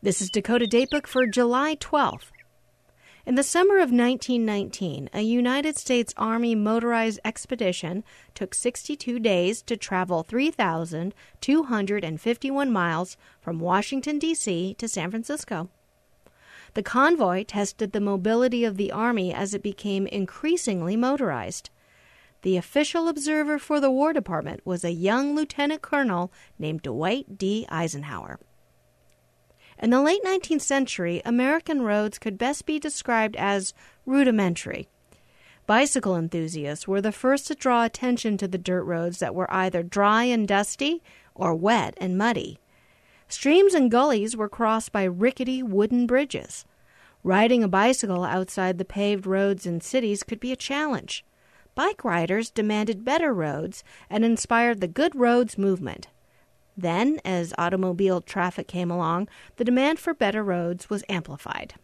This is Dakota Datebook for July 12th. In the summer of 1919, a United States Army motorized expedition took 62 days to travel 3,251 miles from Washington, D.C. to San Francisco. The convoy tested the mobility of the Army as it became increasingly motorized. The official observer for the War Department was a young lieutenant colonel named Dwight D. Eisenhower. In the late 19th century, American roads could best be described as rudimentary. Bicycle enthusiasts were the first to draw attention to the dirt roads that were either dry and dusty or wet and muddy. Streams and gullies were crossed by rickety wooden bridges. Riding a bicycle outside the paved roads in cities could be a challenge. Bike riders demanded better roads and inspired the Good Roads movement. Then, as automobile traffic came along, the demand for better roads was amplified.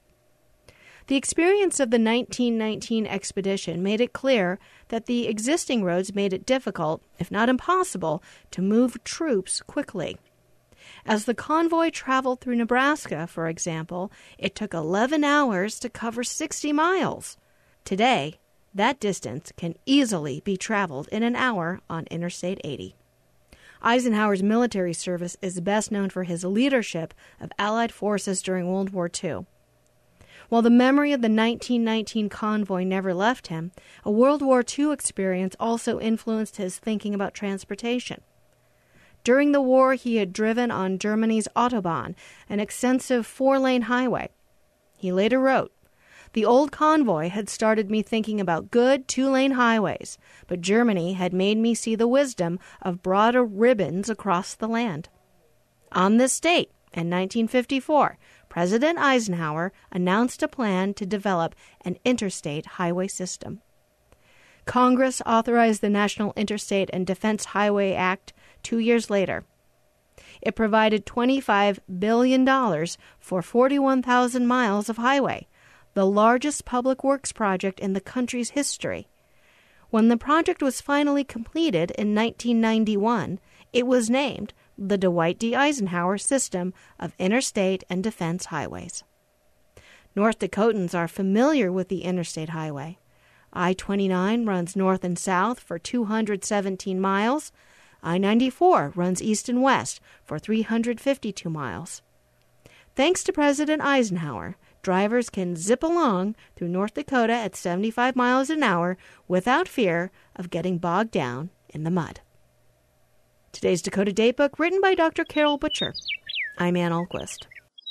The experience of the 1919 expedition made it clear that the existing roads made it difficult, if not impossible, to move troops quickly. As the convoy traveled through Nebraska, for example, it took 11 hours to cover 60 miles. Today, that distance can easily be traveled in an hour on Interstate 80. Eisenhower's military service is best known for his leadership of Allied forces during World War II. While the memory of the 1919 convoy never left him, a World War II experience also influenced his thinking about transportation. During the war, he had driven on Germany's Autobahn, an extensive 4-lane highway. He later wrote, "The old convoy had started me thinking about good 2-lane highways, but Germany had made me see the wisdom of broader ribbons across the land." On this date, in 1954, President Eisenhower announced a plan to develop an interstate highway system. Congress authorized the National Interstate and Defense Highway Act 2 years later. It provided $25 billion for 41,000 miles of highway, the largest public works project in the country's history. When the project was finally completed in 1991, it was named the Dwight D. Eisenhower System of Interstate and Defense Highways. North Dakotans are familiar with the Interstate Highway. I-29 runs north and south for 217 miles. I-94 runs east and west for 352 miles. Thanks to President Eisenhower, drivers can zip along through North Dakota at 75 miles an hour without fear of getting bogged down in the mud. Today's Dakota Datebook, written by Dr. Carol Butcher. I'm Ann Ahlquist.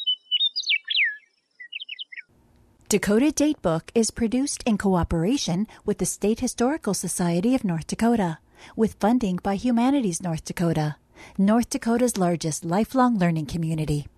Dakota Datebook is produced in cooperation with the State Historical Society of North Dakota, with funding by Humanities North Dakota, North Dakota's largest lifelong learning community.